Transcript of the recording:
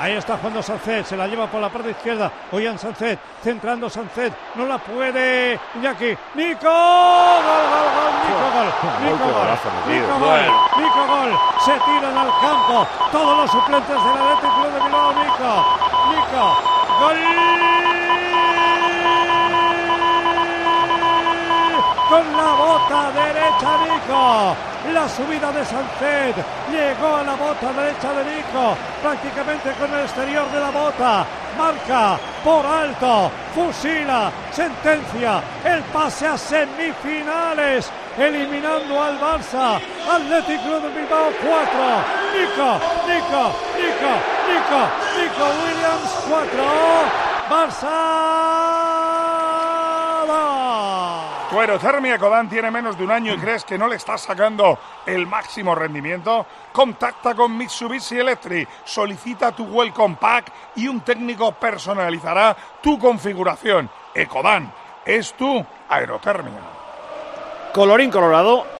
Ahí está jugando Sánchez, se la lleva por la parte izquierda. Ollán Sánchez, centrando Sánchez, no la puede Iñaki. ¡Nico! ¡Gol, gol, gol! ¡Nico, gol! ¡Nico, gol! Se tiran al campo todos los suplentes del Athletic Club de Bilbao. Nico, gol. Con la bota derecha Nico, la subida de Sánchez llegó a la bota derecha de Nico, prácticamente con el exterior de la bota, marca por alto, fusila, sentencia el pase a semifinales, eliminando al Barça. Athletic Club de Bilbao 4, Nico Williams 4, Barça 2. ¿Tu aerotermia Ecodan tiene menos de un año y crees que no le estás sacando el máximo rendimiento? Contacta con Mitsubishi Electric, solicita tu Welcome Pack y un técnico personalizará tu configuración. Ecodan es tu aerotermia. Colorín colorado.